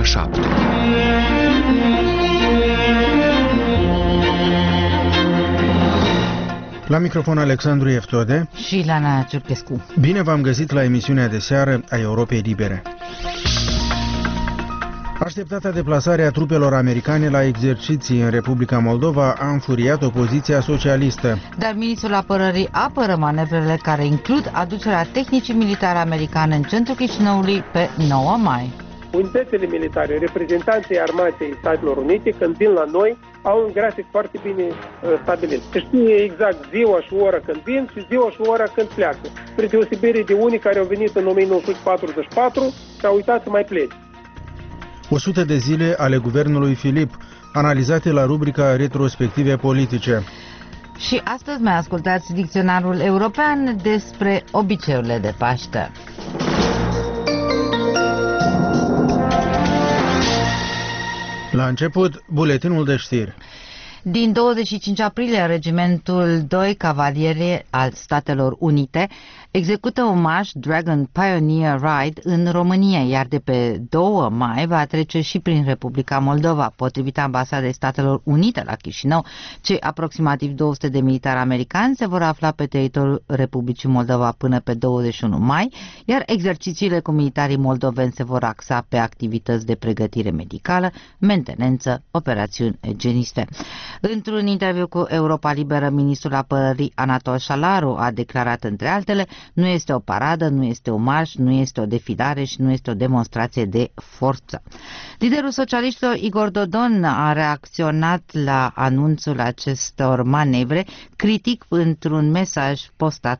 7. La microfon Alexandru Eftode și Lana Ciurchescu. Bine v-am găsit la emisiunea de seară a Europei Libere. Așteptata deplasare a trupelor americane la exerciții în Republica Moldova a înfuriat opoziția socialistă. Dar ministrul apărării apără manevrele care includ aducerea tehnicii militare americane în centrul Chișinăului pe 9 mai. Unitățile militare, reprezentanții armatei Statelor Unite, când vin la noi, au un grafic foarte bine stabilit. Se știe exact ziua și ora când vin și ziua și ora când pleacă. Spre deosebire de unii care au venit în 1944 și au uitat să mai plece. 100 de zile ale guvernului Filip, analizate la rubrica Retrospective politice. Și astăzi mai ascultați dicționarul european despre obiceiurile de Paște. La început, buletinul de știri. Din 25 aprilie, regimentul 2 Cavaliere al Statelor Unite execută omaj Dragon Pioneer Ride în România, iar de pe 2 mai va trece și prin Republica Moldova. Potrivit Ambasadei Statelor Unite la Chișinău, cei aproximativ 200 de militari americani se vor afla pe teritoriul Republicii Moldova până pe 21 mai, iar exercițiile cu militarii moldoveni se vor axa pe activități de pregătire medicală, mentenență, operațiuni igieniste. Într-un interviu cu Europa Liberă, ministrul apărării Anatol Șalaru a declarat, între altele, nu este o paradă, nu este un marș, nu este o defilare și nu este o demonstrație de forță. Liderul socialiștilor Igor Dodon a reacționat la anunțul acestor manevre, critic într-un mesaj postat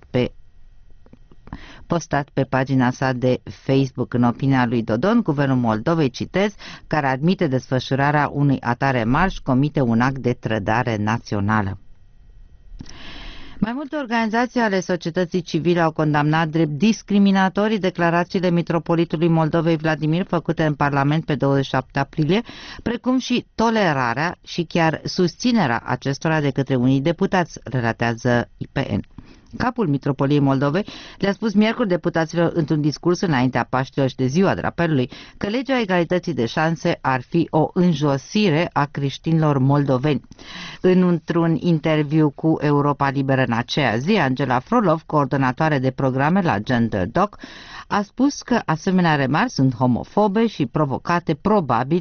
pe pagina sa de Facebook. În opinia lui Dodon, guvernul Moldovei, citez, care admite desfășurarea unui atare marș, comite un act de trădare națională. Mai multe organizații ale societății civile au condamnat drept discriminatorii declarațiile mitropolitului Moldovei Vladimir făcute în Parlament pe 27 aprilie, precum și tolerarea și chiar susținerea acestora de către unii deputați, relatează IPN. Capul Mitropoliei Moldovei le-a spus miercuri deputaților într-un discurs înaintea Paștilor și de Ziua Drapelului că legea egalității de șanse ar fi o înjosire a creștinilor moldoveni. Într-un interviu cu Europa Liberă în aceea zi, Angela Frolov, coordonatoare de programe la Gender Doc, a spus că asemenea remarci sunt homofobe și provocate probabil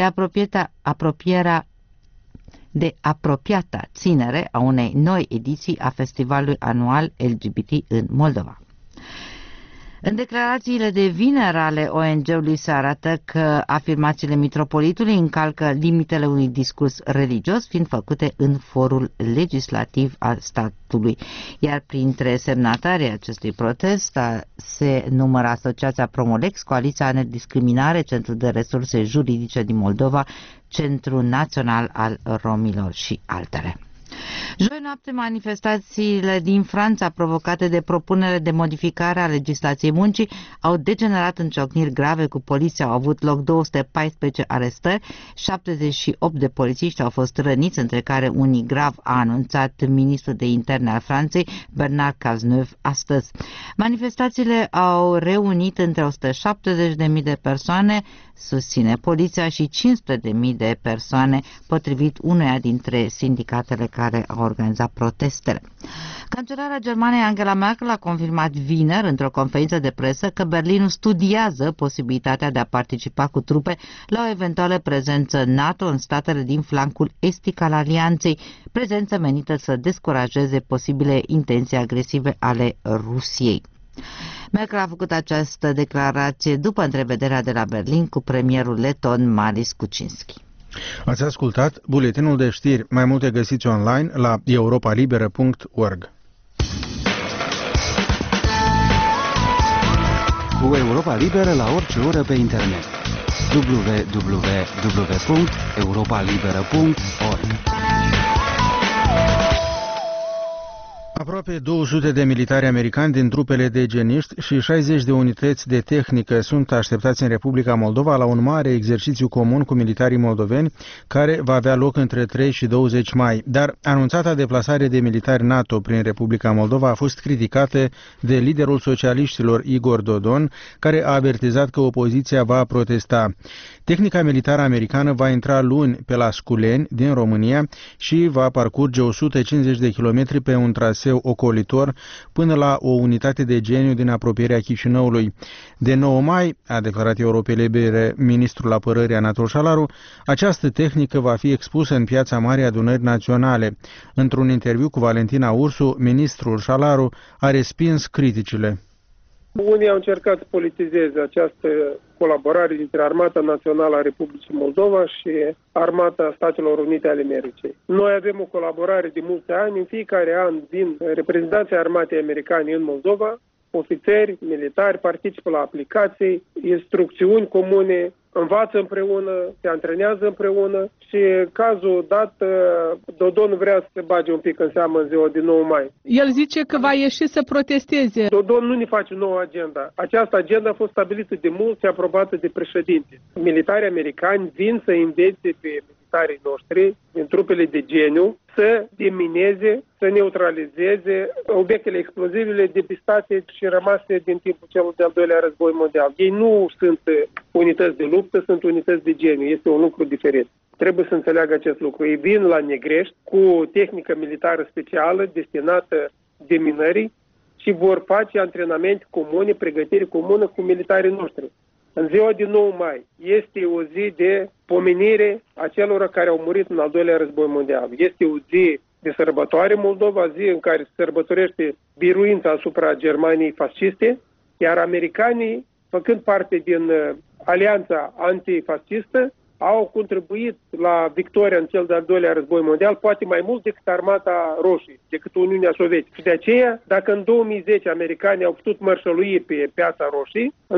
de apropiata ținere a unei noi ediții a festivalului anual LGBT în Moldova. În declarațiile de vineri ale ONG-ului se arată că afirmațiile mitropolitului încalcă limitele unui discurs religios, fiind făcute în forul legislativ al statului. Iar printre semnatarii acestui protest se numără Asociația Promolex, Coaliția Nediscriminare, Centrul de Resurse Juridice din Moldova, Centrul Național al Romilor și altele. Joi noapte, manifestațiile din Franța provocate de propunere de modificare a legislației muncii au degenerat în ciocniri grave cu poliția. Au avut loc 214 arestări, 78 de polițiști au fost răniți, între care unii grav, a anunțat ministrul de interne al Franței, Bernard Cazeneuve, astăzi. Manifestațiile au reunit între 170.000 de persoane, susține poliția, și 500.000 de persoane, potrivit uneia dintre sindicatele care au organizat protestele. Cancelarea Germaniei Angela Merkel a confirmat vineri într-o conferință de presă că Berlinul studiază posibilitatea de a participa cu trupe la o eventuală prezență NATO în statele din flancul estic al alianței, prezență menită să descurajeze posibile intenții agresive ale Rusiei. Merkel a făcut această declarație după întrevederea de la Berlin cu premierul leton Maris Kuczynski. Ați ascultat buletinul de știri. Mai multe găsiți online la europalibera.org. Cu Europa Liberă la orice oră pe internet. www.europalibera.org. Aproape 200 de militari americani din trupele de geniști și 60 de unități de tehnică sunt așteptați în Republica Moldova la un mare exercițiu comun cu militarii moldoveni, care va avea loc între 3 și 20 mai. Dar anunțata deplasare de militari NATO prin Republica Moldova a fost criticată de liderul socialiștilor Igor Dodon, care a avertizat că opoziția va protesta. Tehnica militară americană va intra luni pe la Sculeni, din România, și va parcurge 150 de kilometri pe un traseu ocolitor până la o unitate de geniu din apropierea Chișinăului. De 9 mai, a declarat Europei Libere ministrul apărării Anatol Șalaru, această tehnică va fi expusă în Piața Marii Adunări Naționale. Într-un interviu cu Valentina Ursu, ministrul Șalaru a respins criticile. Unii au încercat să politizeze această colaborare dintre Armata Națională a Republicii Moldova și Armata Statelor Unite ale Americii. Noi avem o colaborare de mulți ani. În fiecare an vin reprezentanții armatei americane în Moldova, ofițeri, militari, participă la aplicații, instrucțiuni comune, învață împreună, se antrenează împreună și cazul dat, Dodon vrea să se bage un pic în seamă în ziua de 9 mai. El zice că va ieși să protesteze. Dodon nu ne face nouă agenda. Această agenda a fost stabilită de mult și aprobată de președinte. Militarii americani vin să învețe pe militarii noștri din trupele de geniu să demineze, să neutralizeze obiectele explozibile depistate și rămase din timpul celui de-al doilea război mondial. Ei nu sunt unități de luptă, sunt unități de geniu. Este un lucru diferit. Trebuie să înțeleagă acest lucru. Ei vin la Negrești cu tehnică militară specială destinată deminării și vor face antrenamente comune, pregătiri comună cu militarii noștri. În ziua de 9 mai este o zi de pomenire a celor care au murit în al doilea război mondial. Este o zi de sărbătoare Moldova, zi în care se sărbătorește biruința asupra Germaniei fasciste, iar americanii, făcând parte din alianța antifascistă, au contribuit la victoria în cel de-al doilea război mondial, poate mai mult decât Armata Roșie, decât Uniunea Sovietică. Și de aceea, dacă în 2010 americanii au putut mărșălui pe Piața Roșie, în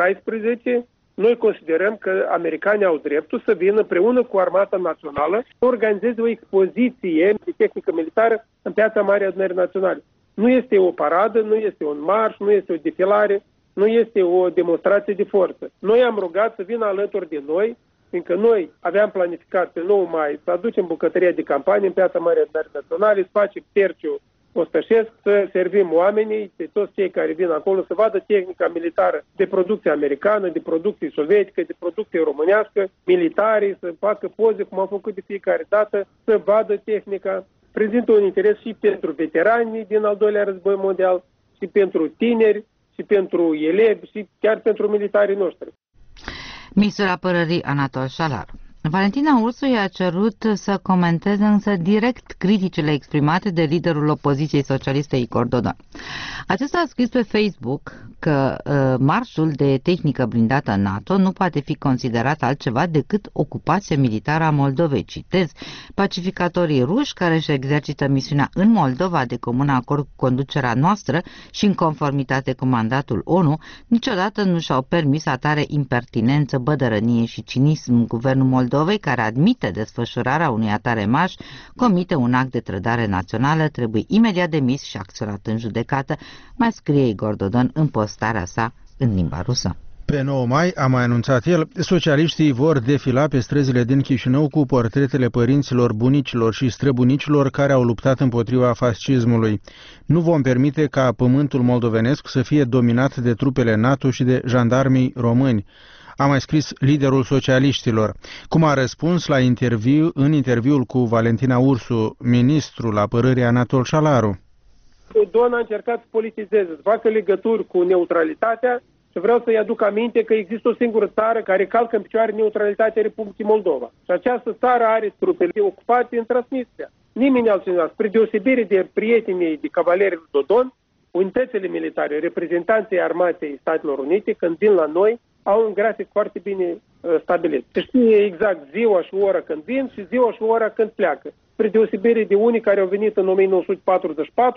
2016 noi considerăm că americanii au dreptul să vină împreună cu Armata Națională să organizeze o expoziție de tehnică militară în Piața Marii Adunării Naționale. Nu este o paradă, nu este un marș, nu este o defilare, nu este o demonstrație de forță. Noi am rugat să vină alături de noi, fiindcă noi aveam planificat pe 9 mai să aducem bucătăria de campanie în Piața Marii Adunării Naționale, să facem terciu ostășesc, să servim oamenii, de toți cei care vin acolo, să vadă tehnica militară de producție americană, de producție sovietică, de producție românească, militarii să facă poze, cum au făcut de fiecare dată, să vadă tehnica. Prezintă un interes și pentru veteranii din al doilea război mondial, și pentru tineri, și pentru elevi, și chiar pentru militarii noștri. Ministrul Apărării Anatol Șalaru. Valentina Ursu i-a cerut să comenteze însă direct criticile exprimate de liderul opoziției socialiste Igor Dodon. Acesta a scris pe Facebook că marșul de tehnică blindată NATO nu poate fi considerat altceva decât ocupație militară a Moldovei. Citez, pacificatorii ruși care își exercită misiunea în Moldova de comun acord cu conducerea noastră și în conformitate cu mandatul ONU, niciodată nu și-au permis atare impertinență, bădărănie și cinism. Guvernul Moldovei, care admite desfășurarea unui atare marș, comite un act de trădare națională, trebuie imediat demis și acționat în judecată, mai scrie Igor Dodon în postarea sa în limba rusă. Pe 9 mai, a mai anunțat el, socialiștii vor defila pe străzile din Chișinău cu portretele părinților, bunicilor și străbunicilor care au luptat împotriva fascismului. Nu vom permite ca pământul moldovenesc să fie dominat de trupele NATO și de jandarmii români, a mai scris liderul socialiștilor. Cum a răspuns la în interviul cu Valentina Ursu, ministrul apărării Anatol Șalaru. Dodon a încercat să politizeze, să facă legături cu neutralitatea și vreau să-i aduc aminte că există o singură țară care calcă în picioare neutralitatea Republicii Moldova. Și această țară are trupele ocupate în Transnistria. Nimeni altcineva, spre deosebire de prietenii de cavalerii Dodon, unitățile militare, reprezentanții armatei Statelor Unite, când vin la noi, au un grafic foarte bine stabilit. Se știe exact ziua și ora când vin și ziua și ora când pleacă. Spre deosebire de unii care au venit în 1944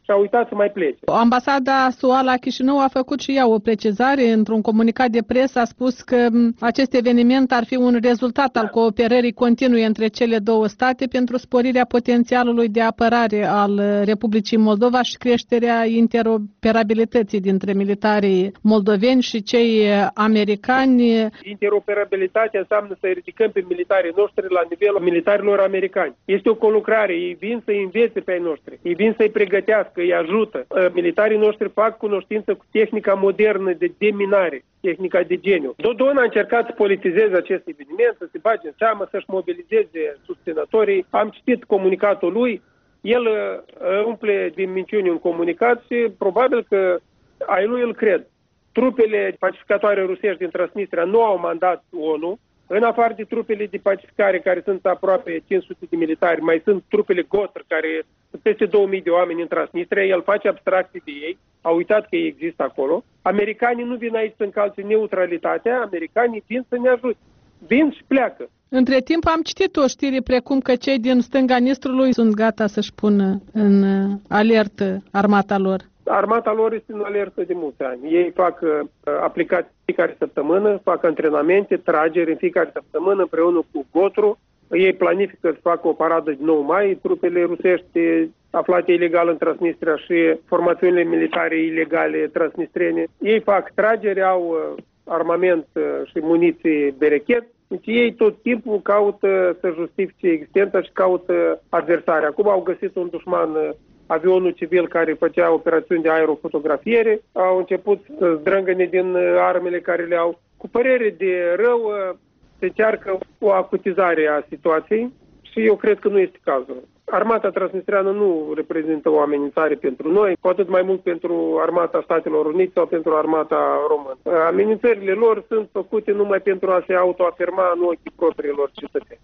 și a uitat să mai plece. Ambasada SUA la Chișinău a făcut și ea o precizare. Într-un comunicat de presă a spus că acest eveniment ar fi un rezultat al cooperării continue între cele două state pentru sporirea potențialului de apărare al Republicii Moldova și creșterea interoperabilității dintre militarii moldoveni și cei americani. Interoperabilitatea înseamnă să ridicăm pe militarii noștri la nivelul militarilor americani. Este o conlucrare, ei vin să învețe pe ai noștri, ei vin să-i pregătească, îi ajută. Militarii noștri fac cunoștință cu tehnica modernă de deminare, tehnica de geniu. Dodon a încercat să politizeze acest eveniment, să se bage în seamă, să-și mobilizeze susținătorii. Am citit comunicatul lui, el umple din minciuni un comunicat și probabil că ai lui îl cred. Trupele pacificatoare rusești din Transnistria nu au mandat ONU. În afară de trupele de pacificare, care sunt aproape 500 de militari, mai sunt trupele GOTR, care sunt peste 2000 de oameni în Transnistria. El face abstracții de ei, a uitat că ei există acolo. Americanii nu vin aici să încalce neutralitatea, americanii vin să ne ajute. Vin și pleacă. Între timp am citit o știre precum că cei din stânga Nistrului sunt gata să-și pună în alertă armata lor. Armata lor este în alertă de mulți ani. Ei fac aplicații în fiecare săptămână, fac antrenamente, trageri în fiecare săptămână împreună cu GOTR-ul. Ei planifică să facă o paradă de 9 mai, trupele rusești aflate ilegal în Transnistria și formațiunile militare ilegale transnistrene. Ei fac trageri, au armament și muniții berechet. Deci ei tot timpul caută să justifice existența și caută adversarea. Acum au găsit un dușman, avionul civil care făcea operațiuni de aerofotografiere, au început să zdrângăne din armele care le au. Cu părere de rău se încearcă o acutizare a situației și eu cred că nu este cazul. Armata transnistreană nu reprezintă o amenințare pentru noi, cu atât mai mult pentru armata Statelor Unite sau pentru armata română. Amenințările lor sunt făcute numai pentru a se autoafirma în ochii propriilor cetățeni.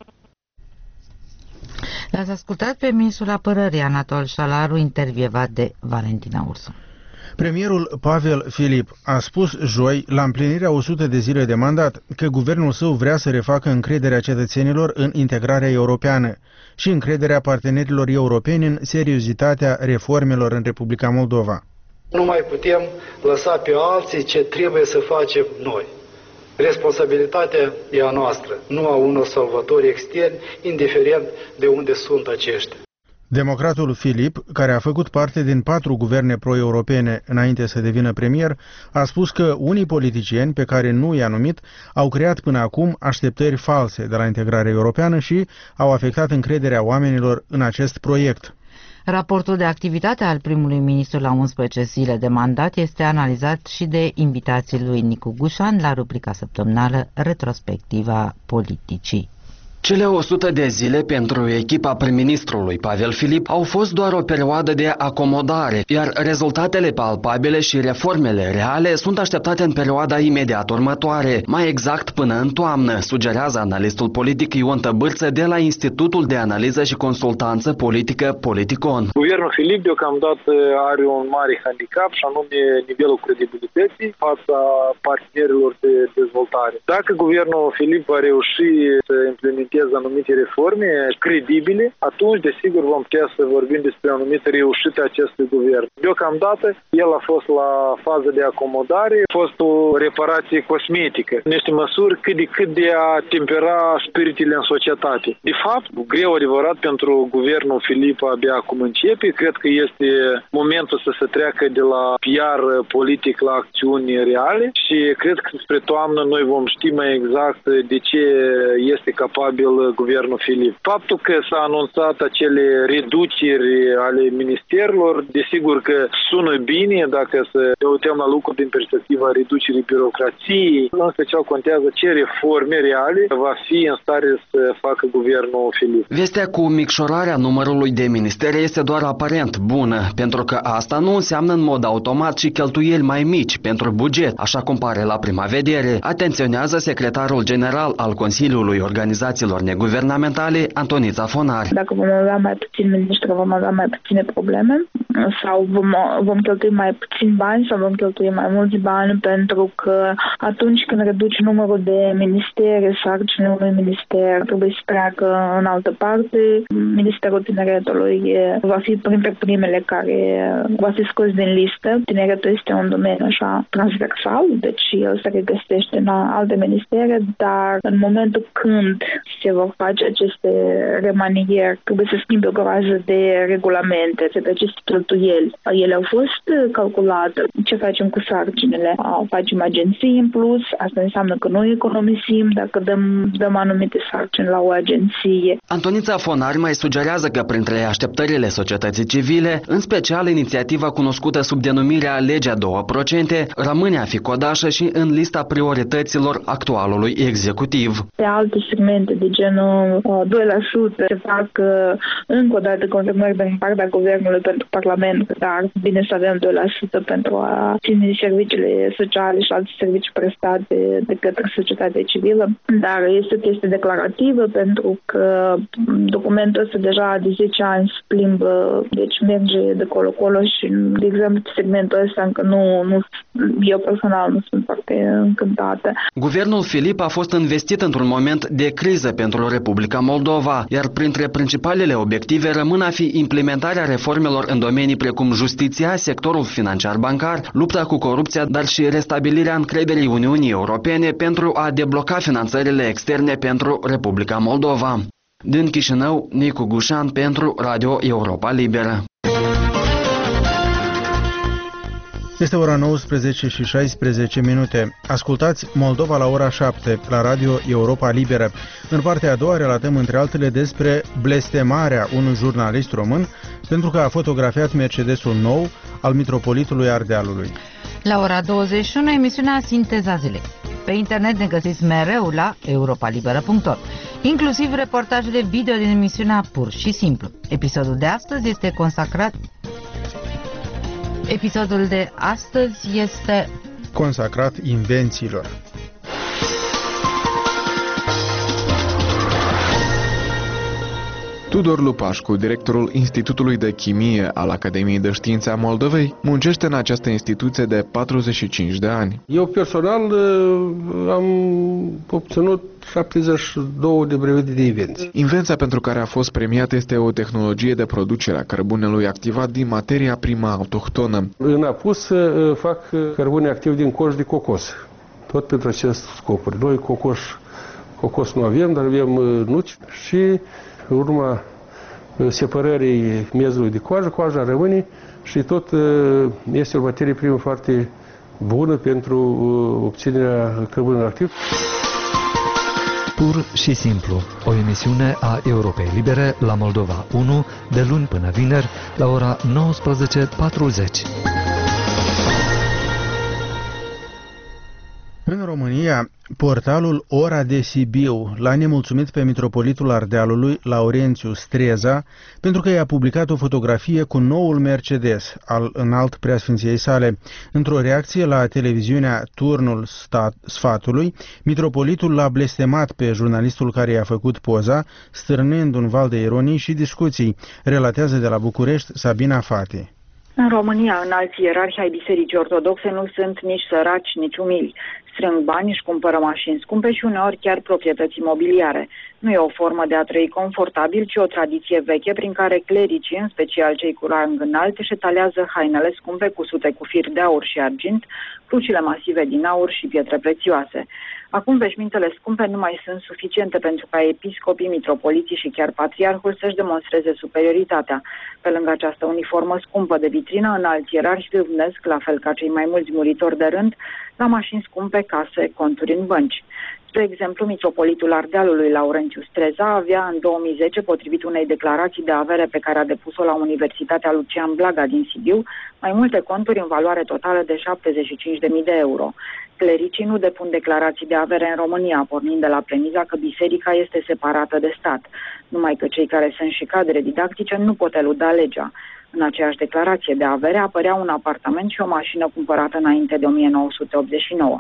L-ați ascultat pe ministrul apărării Anatol Șalaru, intervievat de Valentina Ursu. Premierul Pavel Filip a spus joi, la împlinirea 100 de zile de mandat, că guvernul său vrea să refacă încrederea cetățenilor în integrarea europeană și încrederea partenerilor europeni în seriozitatea reformelor în Republica Moldova. Nu mai putem lăsa pe alții ce trebuie să facem noi. Responsabilitatea e a noastră, nu a unor salvatori externi, indiferent de unde sunt aceștia. Democratul Filip, care a făcut parte din 4 guverne pro-europene înainte să devină premier, a spus că unii politicieni pe care nu i-a numit au creat până acum așteptări false de la integrarea europeană și au afectat încrederea oamenilor în acest proiect. Raportul de activitate al primului ministru la 11 zile de mandat este analizat și de invitații lui Nicu Gușan la rubrica săptămânală Retrospectiva politicii. Cele 100 de zile pentru echipa prim-ministrului Pavel Filip au fost doar o perioadă de acomodare, iar rezultatele palpabile și reformele reale sunt așteptate în perioada imediat următoare, mai exact până în toamnă, sugerează analistul politic Ion Tăbârță de la Institutul de Analiză și Consultanță Politică Politicon. Guvernul Filip deocamdată are un mare handicap și anume nivelul credibilității fața partenerilor de dezvoltare. Dacă guvernul Filip va reuși să implementeze anumite reforme credibile, atunci, desigur, vom putea să vorbim despre anumite reușite acestui guvern. Deocamdată, el a fost la fază de acomodare, a fost o reparație cosmetică, niște măsuri cât de cât de a tempera spiritele în societate. De fapt, greu adevărat pentru guvernul Filip abia acum începe, cred că este momentul să se treacă de la PR politic la acțiuni reale și cred că spre toamnă noi vom ști mai exact de ce este capabil guvernul Filip. Faptul că s-a anunțat acele reduceri ale ministerilor, desigur că sună bine dacă să ne uităm la lucruri din perspectiva reducerii birocrației. În special contează ce reforme reale va fi în stare să facă guvernul Filip. Vestea cu micșorarea numărului de ministere este doar aparent bună, pentru că asta nu înseamnă în mod automat și cheltuieli mai mici pentru buget, așa cum pare la prima vedere, atenționează secretarul general al Consiliului Organizațiilor neguvernamentale, Antonița Fonar. Dacă vom avea mai puțini miniștri, vom avea mai puține probleme. sau vom cheltui mai puțin bani sau vom cheltui mai mulți bani, pentru că atunci când reduci numărul de ministere, sarcinile unui minister trebuie să treacă în altă parte. Ministerul Tineretului va fi printre primele care va fi scos din listă. Tineretul este un domeniu așa transversal, deci el se regăsește în alte ministere, dar în momentul când se vor face aceste remanieri, trebuie să schimbe o groază de regulamente, de aceste cheltuieli. Ele au fost calculate. Ce facem cu sarcinile? Facem agenții în plus, asta înseamnă că noi economisim dacă dăm anumite sarcini la o agenție. Antonița Fonar mai sugerează că printre așteptările societății civile, în special inițiativa cunoscută sub denumirea Legea 2%, rămâne a fi codașă și în lista priorităților actualului executiv. Pe alte segmente de genul 2% se fac încă o dată confirmări din partea Guvernului pentru Parlament, dar bine să avem 2% pentru a ține serviciile sociale și alte servicii prestate de către societatea civilă, dar este o chestie declarativă pentru că documentul ăsta deja de 10 ani se plimbă, deci merge de colo-colo și, de exemplu, segmentul ăsta încă nu, eu personal nu sunt foarte încântată. Guvernul Filip a fost investit într-un moment de criză pentru Republica Moldova, iar printre principalele obiective rămân a fi implementarea reformelor în domenii precum justiția, sectorul financiar-bancar, lupta cu corupția, dar și restabilirea încrederii Uniunii Europene pentru a debloca finanțările externe pentru Republica Moldova. Din Chișinău, Nicu Gușan pentru Radio Europa Liberă. Este ora 19 și 16 minute. Ascultați Moldova la ora 7 la Radio Europa Liberă. În partea a doua relatăm între altele despre blestemarea unui jurnalist român pentru că a fotografiat Mercedesul nou al mitropolitului Ardealului. La ora 21, emisiunea Sinteza Zilei. Pe internet ne găsiți mereu la europalibera.org, inclusiv reportajele video din emisiunea Pur și Simplu. Episodul de astăzi este consacrat invențiilor. Tudor Lupașcu, directorul Institutului de Chimie al Academiei de Științe a Moldovei, muncește în această instituție de 45 de ani. Eu personal am obținut 72 de brevete de invenții. Invenția pentru care a fost premiat este o tehnologie de producere a cărbunelui activat din materia primă autohtonă. În apus fac cărbune activ din coș de cocos, tot pentru acest scopuri. Noi cocos nu avem, dar avem nuci și în urma separării miezului de coajă, coaja rămâne și tot este o materie primă foarte bună pentru obținerea cărbunelui activ. Pur și simplu, o emisiune a Europei Libere la Moldova 1, de luni până vineri, la ora 19:40. În România, portalul Ora de Sibiu l-a nemulțumit pe mitropolitul Ardealului, Laurențiu Streza, pentru că i-a publicat o fotografie cu noul Mercedes al înalt preasfinției sale. Într-o reacție la televiziunea Turnul Sfatului, mitropolitul l-a blestemat pe jurnalistul care i-a făcut poza, stârnind un val de ironii și discuții, relatează de la București Sabina Fati. În România, înalți ierarhi ai bisericii ortodoxe nu sunt nici săraci, nici umili. Strâng bani, își cumpără mașini scumpe și uneori chiar proprietăți imobiliare. Nu e o formă de a trăi confortabil, ci o tradiție veche prin care clericii, în special cei cu rang înalt, își etalează hainele scumpe cusute cu fir de aur și argint, crucile masive din aur și pietre prețioase. Acum veșmintele scumpe nu mai sunt suficiente pentru ca episcopii, mitropoliții și chiar patriarhul să-și demonstreze superioritatea. Pe lângă această uniformă scumpă de vitrină, înalți ierarhi râvnesc, la fel ca cei mai mulți muritori de rând, la mașini scumpe, case, conturi în bănci. De exemplu, mitropolitul Ardealului Laurențiu Streza avea în 2010, potrivit unei declarații de avere pe care a depus-o la Universitatea Lucian Blaga din Sibiu, mai multe conturi în valoare totală de 75.000 de euro. Clericii nu depun declarații de avere în România, pornind de la premiza că biserica este separată de stat, numai că cei care sunt și cadre didactice nu pot eluda legea. În aceeași declarație de avere apărea un apartament și o mașină cumpărată înainte de 1989.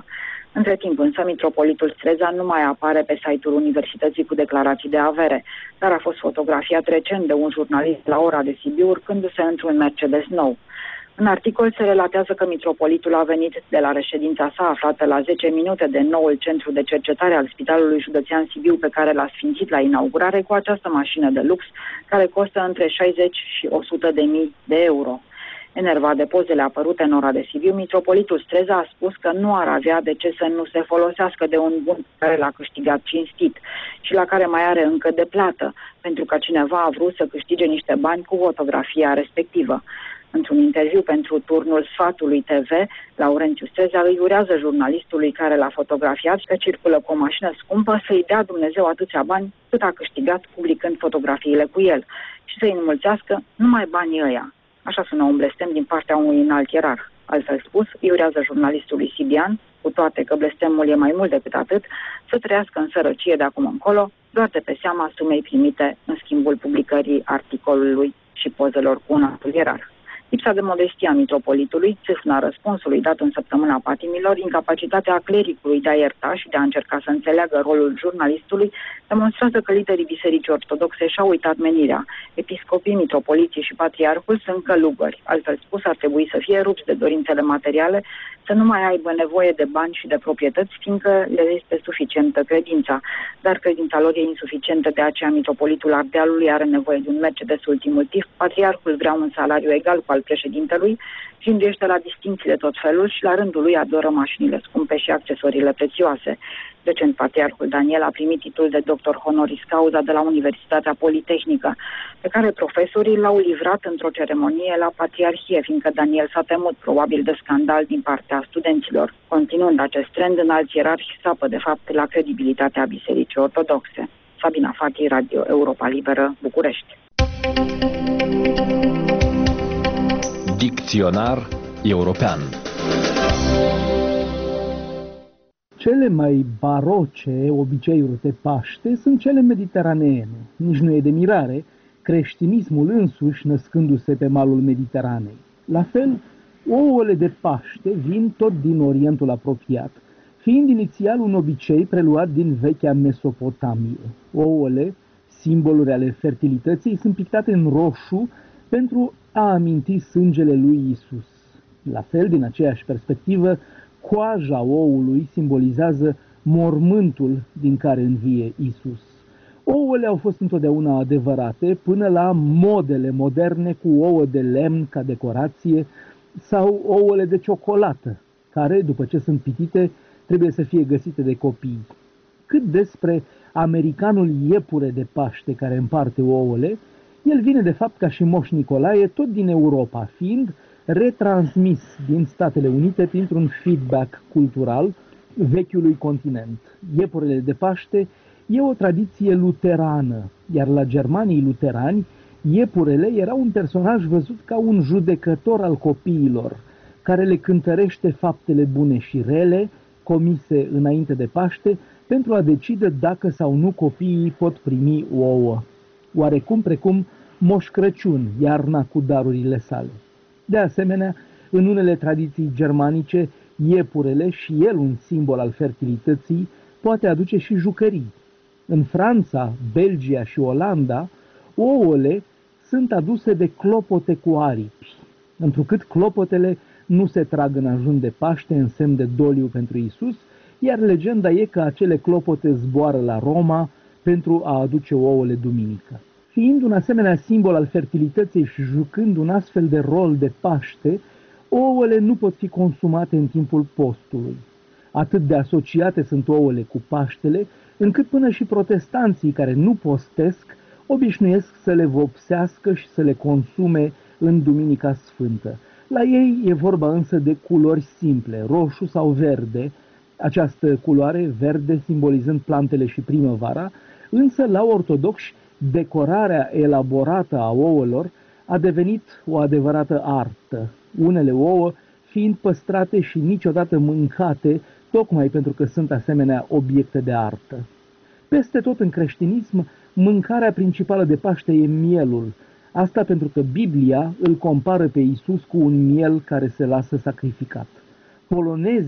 Între timp însă, mitropolitul Streza nu mai apare pe site-ul Universității cu declarații de avere, dar a fost fotografiat recent de un jurnalist la ora de Sibiu urcându-se într-un Mercedes nou. În articol se relatează că mitropolitul a venit de la reședința sa aflată la 10 minute de noul centru de cercetare al Spitalului Județean Sibiu, pe care l-a sfințit la inaugurare, cu această mașină de lux care costă între 60 și 100 de mii de euro. Enervat de pozele apărute în ora de Sibiu, mitropolitul Streza a spus că nu ar avea de ce să nu se folosească de un bun pe care l-a câștigat cinstit și la care mai are încă de plată, pentru că cineva a vrut să câștige niște bani cu fotografia respectivă. Într-un interviu pentru Turnul Sfatului TV, Laurențiu Streza îi urează jurnalistului care l-a fotografiat că circulă cu o mașină scumpă să-i dea Dumnezeu atâția bani cât a câștigat publicând fotografiile cu el și să-i înmulțească numai banii ăia. Așa sună un blestem din partea unui înalt ierarh. Altfel spus, îi urează jurnalistului sibian, cu toate că blestemul e mai mult decât atât, să trăiască în sărăcie de acum încolo, doar de pe seama sumei primite în schimbul publicării articolului și pozelor cu un altul ierarh. Lipsa de modestie a mitropolitului, țâfna răspunsului dat în săptămâna patimilor, incapacitatea clericului de a ierta și de a încerca să înțeleagă rolul jurnalistului, demonstrează că liderii Bisericii Ortodoxe și-au uitat menirea. Episcopii, mitropoliții și patriarhul sunt călugări. Altfel spus, ar trebui să fie rupți de dorințele materiale, să nu mai aibă nevoie de bani și de proprietăți, fiindcă le este suficientă credința. Dar credința lor e insuficientă, de aceea mitropolitul Ardealului are nevoie de un Mercedes ultimul tip, patriarhul vrea un salariu egal cu al președintelui și îndriește la distincții de tot felul și la rândul lui adoră mașinile scumpe și accesoriile prețioase. Recent, patriarhul Daniel a primit titlul de doctor honoris causa de la Universitatea Politehnică, pe care profesorii l-au livrat într-o ceremonie la Patriarhie, fiindcă Daniel s-a temut probabil de scandal din partea studenților. Continuând acest trend, înalți ierarhi sapă de fapt la credibilitatea Bisericii Ortodoxe. Sabina Fati, Radio Europa Liberă, București. Dicționar european. Cele mai baroce obiceiuri de Paște sunt cele mediteraneene. Nici nu e de mirare, creștinismul însuși născându-se pe malul Mediteranei. La fel, ouăle de Paște vin tot din Orientul apropiat, fiind inițial un obicei preluat din vechea Mesopotamie. Ouăle, simboluri ale fertilității, sunt pictate în roșu pentru a aminti sângele lui Isus. La fel, din aceeași perspectivă, coaja oului simbolizează mormântul din care învie Isus. Ouăle au fost întotdeauna adevărate, până la modele moderne cu ouă de lemn ca decorație sau ouăle de ciocolată, care, după ce sunt pitite, trebuie să fie găsite de copii. Cât despre americanul iepure de Paște care împarte ouăle, el vine de fapt ca și Moș Nicolae tot din Europa, fiind retransmis din Statele Unite printr-un feedback cultural vechiului continent. Iepurele de Paște e o tradiție luterană, iar la germanii luterani, iepurele era un personaj văzut ca un judecător al copiilor, care le cântărește faptele bune și rele, comise înainte de Paște, pentru a decide dacă sau nu copiii pot primi ouă. Oarecum precum Moș Crăciun, iarna cu darurile sale. De asemenea, în unele tradiții germanice, iepurele, și el un simbol al fertilității, poate aduce și jucării. În Franța, Belgia și Olanda, ouăle sunt aduse de clopote cu aripi, întrucât clopotele nu se trag în ajun de Paște în semn de doliu pentru Isus, iar legenda e că acele clopote zboară la Roma pentru a aduce ouăle duminică. Fiind un asemenea simbol al fertilității și jucând un astfel de rol de Paște, ouăle nu pot fi consumate în timpul postului. Atât de asociate sunt ouăle cu Paștele, încât până și protestanții care nu postesc obișnuiesc să le vopsească și să le consume în Duminica Sfântă. La ei e vorba însă de culori simple, roșu sau verde, această culoare verde simbolizând plantele și primăvara, însă la ortodoxi decorarea elaborată a ouălor a devenit o adevărată artă, unele ouă fiind păstrate și niciodată mâncate, tocmai pentru că sunt asemenea obiecte de artă. Peste tot în creștinism, mâncarea principală de Paște e mielul, asta pentru că Biblia îl compară pe Isus cu un miel care se lasă sacrificat. Polonezii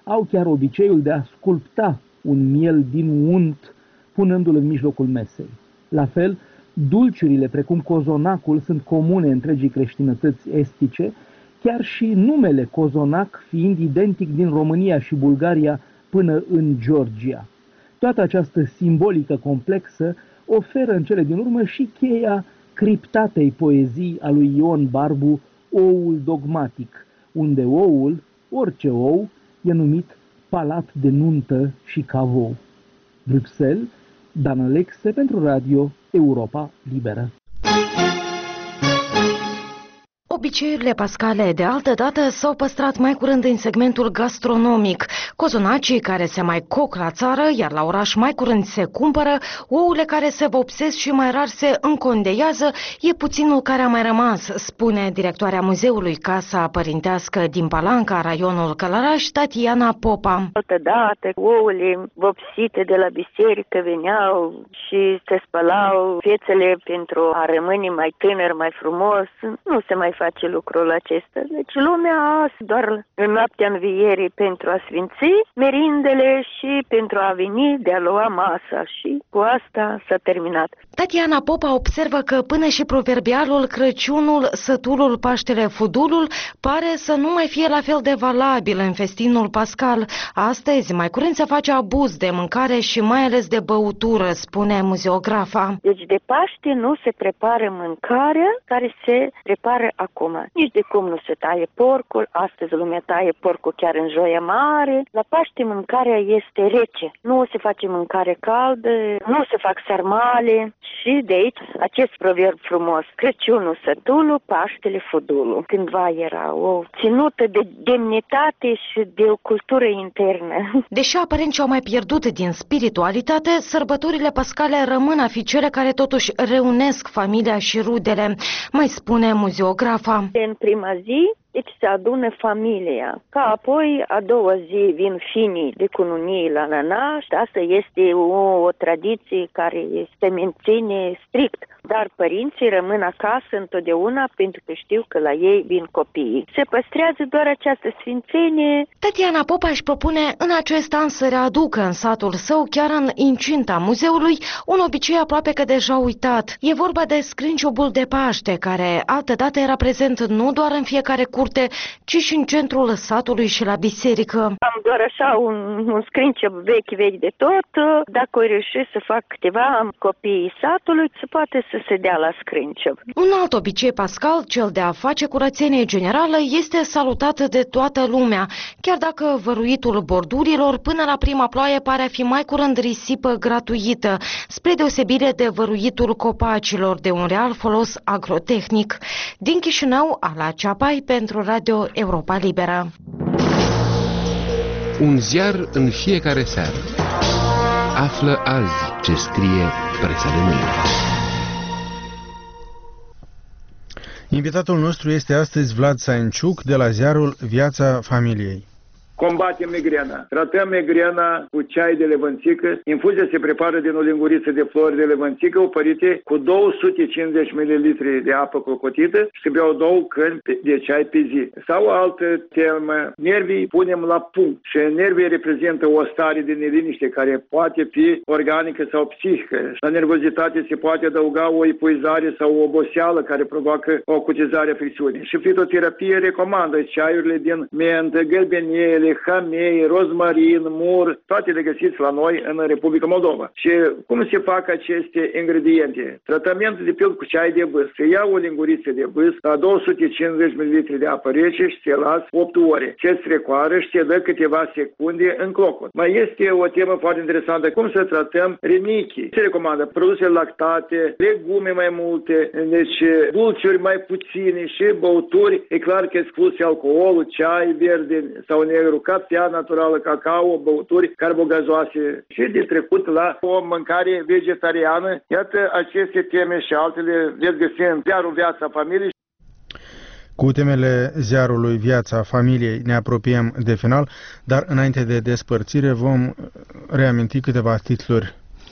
au chiar obiceiul de a sculpta un miel din unt, punându-l în mijlocul mesei. La fel, dulciurile precum cozonacul sunt comune întregii creștinătăți estice, chiar și numele cozonac fiind identic din România și Bulgaria până în Georgia. Toată această simbolică complexă oferă în cele din urmă și cheia criptatei poezii a lui Ion Barbu, Oul dogmatic, unde oul, orice ou, e numit palat de nuntă și cavou. Bruxelles, Dan Alexe pentru Radio Europa Liberă. Obiceiurile pascale de altă dată s-au păstrat mai curând în segmentul gastronomic. Cozonacii care se mai coc la țară, iar la oraș mai curând se cumpără, ouăle care se vopsesc și mai rar se încondeiază, e puținul care a mai rămas, spune directoarea Muzeului Casa Părintească din Palanca, raionul Călăraș, Tatiana Popa. Altădată, ouăle vopsite de la biserică veneau și se spălau fețele pentru a rămâne mai tânăr, mai frumos. Nu se mai face lucrul acesta. Deci lumea azi doar în noaptea învierii pentru a sfinți merindele și pentru a veni de a lua masa și cu asta s-a terminat. Tatiana Popa observă că până și proverbialul Crăciunul, sătulul, Paștele, fudulul pare să nu mai fie la fel de valabil în festinul pascal. Astăzi, mai curând se face abuz de mâncare și mai ales de băutură, spune muzeografa. Deci de Paște nu se prepară mâncarea care se prepară acum. Nici de cum nu se taie porcul, astăzi lumea taie porcul chiar în Joia Mare. La Paște mâncarea este rece, nu se face mâncare caldă, nu se fac sarmale și de aici acest proverb frumos, Crăciunul sătulul, Paștele fudulul. Cândva era o ținută de demnitate și de o cultură internă. Deși aparent ce-au mai pierdut din spiritualitate, sărbătorile pascale rămân a fi cele care totuși reunesc familia și rudele, mai spune muzeografa. În prima zi, deci se adună familia, ca apoi a doua zi vin finii de cununie la nănaș. Asta este o tradiție care se menține strict, dar părinții rămân acasă întotdeauna pentru că știu că la ei vin copiii. Se păstrează doar această sfințenie. Tatiana Popa își propune în acest an să readucă în satul său, chiar în incinta muzeului, un obicei aproape că deja uitat. E vorba de scrânciobul de Paște, care altădată era prezent nu doar în fiecare curte, ci și în centrul satului și la biserică. Am doar așa un scrânciob vechi de tot. Dacă o reușesc să fac câteva copiii satului, se poate să se dea la scrânciob. Un alt obicei pascal, cel de a face curățenie generală, este salutat de toată lumea, chiar dacă văruitul bordurilor până la prima ploaie pare a fi mai curând risipă gratuită, spre deosebire de văruitul copacilor, de un real folos agrotehnic. Din Chișinău, Ala Ceapai pentru Radio Europa Liberă. Un ziar în fiecare seară. Află azi ce scrie presa de mâine. Invitatul nostru este astăzi Vlad Saenciuc de la ziarul Viața Familiei. Combatem migrena. Tratăm migrena cu ceai de levănțică. Infuzia se prepară din o linguriță de flori de levănțică opărite cu 250 ml de apă clocotită și se beau 2 căni de ceai pe zi. Sau o altă temă, nervii punem la punct și nervii reprezintă o stare de neliniște care poate fi organică sau psihică. La nervozitate se poate adăuga o epuizare sau o oboseală care provoacă o acutizare a fricțiunii. Și fitoterapie recomandă ceaiurile din mentă, gălbeniele, hamei, rozmarin, mur, toate le găsiți la noi în Republica Moldova. Și cum se fac aceste ingrediente? Tratamentul de pildă cu ceai de bâs. Se ia o linguriță de bâs la 250 ml de apă rece și se las 8 ore. Se strecoară și se dă câteva secunde în clocot. Mai este o temă foarte interesantă. Cum să tratăm rinichii? Se recomandă produse lactate, legume mai multe, deci dulciuri mai puține și băuturi. E clar că excluse alcoolul, ceai verde sau negru, cafea naturală, cacao, băuturi carbogazoase și de trecut la o mâncare vegetariană. Iată, aceste teme și altele veți găsi în ziarul Viața Familiei. Cu temele ziarului Viața Familiei ne apropiem de final, dar înainte de despărțire vom reaminti câteva titluri.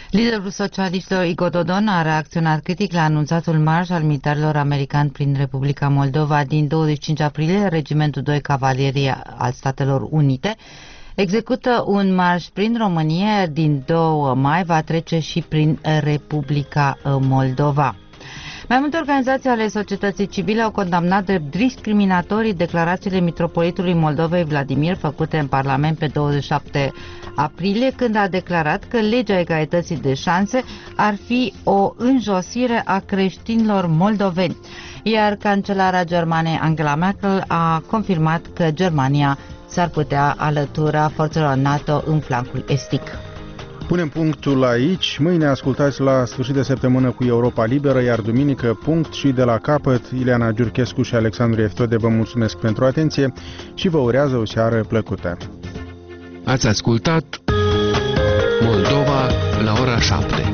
Liderul socialiștilor Igor Dodon a reacționat critic la anunțatul marș al militarilor americani prin Republica Moldova din 25 aprilie. Regimentul 2 Cavalerie al Statelor Unite execută un marș prin România, din 2 mai va trece și prin Republica Moldova. Mai multe organizații ale societății civile au condamnat drept discriminatorii declarațiile mitropolitului Moldovei Vladimir făcute în Parlament pe 27 aprilie, când a declarat că legea egalității de șanse ar fi o înjosire a creștinilor moldoveni. Iar cancelara Germaniei Angela Merkel a confirmat că Germania s-ar putea alătura forțelor NATO în flancul estic. Punem punctul aici. Mâine ascultați la sfârșit de săptămână cu Europa Liberă, iar duminică punct și de la capăt. Ileana Giurchescu și Alexandru Eftode vă mulțumesc pentru atenție și vă urează o seară plăcută. Ați ascultat Moldova la ora 7.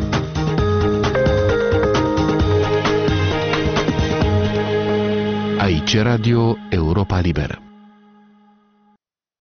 Aici Radio Europa Liberă.